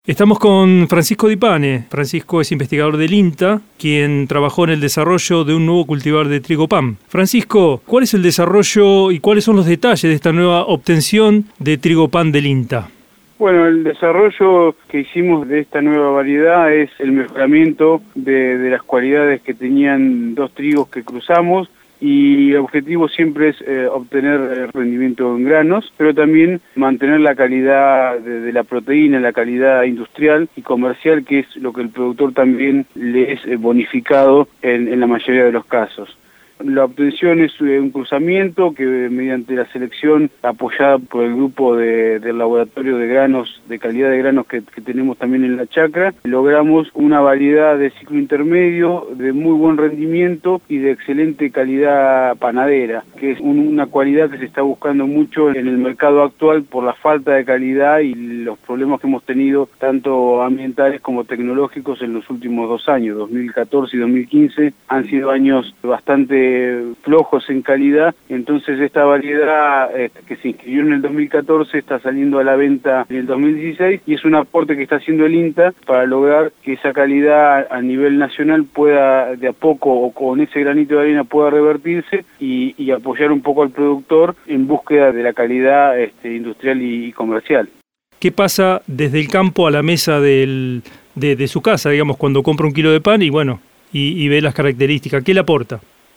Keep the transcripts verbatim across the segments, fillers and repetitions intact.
Estamos con Francisco Di Pane. Francisco es investigador del INTA, quien trabajó en el desarrollo de un nuevo cultivar de trigo PAN. Francisco, ¿cuál es el desarrollo y cuáles son los detalles de esta nueva obtención de trigo PAN del INTA? Bueno, el desarrollo que hicimos de esta nueva variedad es el mejoramiento de, de las cualidades que tenían dos trigos que cruzamos, y el objetivo siempre es eh, obtener rendimiento en granos, pero también mantener la calidad de, de la proteína, la calidad industrial y comercial, que es lo que el productor también le es eh, bonificado en, en la mayoría de los casos. La obtención es un cruzamiento que mediante la selección apoyada por el grupo de, del laboratorio de granos, de calidad de granos que, que tenemos también en la chacra, logramos una variedad de ciclo intermedio, de muy buen rendimiento y de excelente calidad panadera, que es un, una cualidad que se está buscando mucho en el mercado actual por la falta de calidad y los problemas que hemos tenido tanto ambientales como tecnológicos en los últimos dos años, dos mil catorce y dos mil quince, han sido años bastante flojos en calidad. Entonces esta variedad eh, que se inscribió en el dos mil catorce está saliendo a la venta en el dos mil dieciséis y es un aporte que está haciendo el INTA para lograr que esa calidad a nivel nacional pueda de a poco o con ese granito de arena pueda revertirse y, y apoyar un poco al productor en búsqueda de la calidad este, industrial y, y comercial. ¿Qué pasa desde el campo a la mesa del, de, de su casa, digamos, cuando compra un kilo de pan y bueno y, y ve las características? ¿Qué le aporta?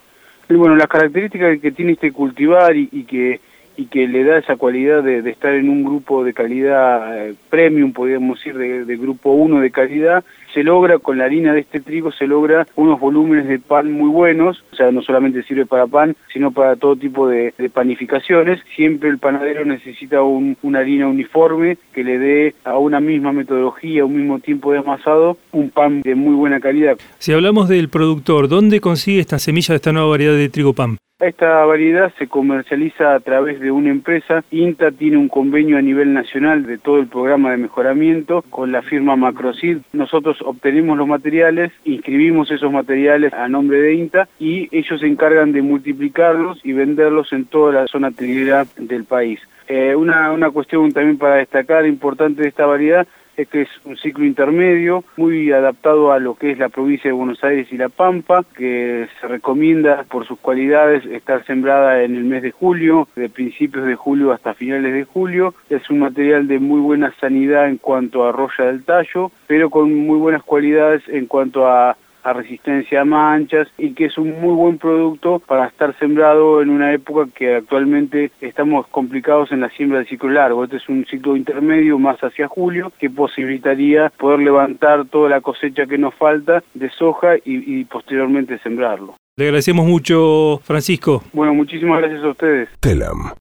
Y bueno, las características que tiene este cultivar y, y que y que le da esa cualidad de, de estar en un grupo de calidad eh, premium, podríamos decir, de, de grupo uno de calidad, se logra con la harina de este trigo, se logra unos volúmenes de pan muy buenos, o sea, no solamente sirve para pan, sino para todo tipo de, de panificaciones. Siempre el panadero necesita un, una harina uniforme que le dé a una misma metodología, un mismo tiempo de amasado, un pan de muy buena calidad. Si hablamos del productor, ¿dónde consigue esta semilla de esta nueva variedad de trigo PAN? Esta variedad se comercializa a través de una empresa. INTA tiene un convenio a nivel nacional de todo el programa de mejoramiento con la firma Macroseed. Nosotros obtenemos los materiales, inscribimos esos materiales a nombre de INTA y ellos se encargan de multiplicarlos y venderlos en toda la zona triguera del país. Eh, una, una cuestión también para destacar importante de esta variedad es que es un ciclo intermedio, muy adaptado a lo que es la provincia de Buenos Aires y La Pampa, que se recomienda por sus cualidades estar sembrada en el mes de julio, de principios de julio hasta finales de julio. Es un material de muy buena sanidad en cuanto a roya del tallo, pero con muy buenas cualidades en cuanto a a resistencia a manchas y que es un muy buen producto para estar sembrado en una época que actualmente estamos complicados en la siembra de ciclo largo. Este es un ciclo intermedio más hacia julio que posibilitaría poder levantar toda la cosecha que nos falta de soja y, y posteriormente sembrarlo. Le agradecemos mucho, Francisco. Bueno, muchísimas gracias a ustedes. Telam.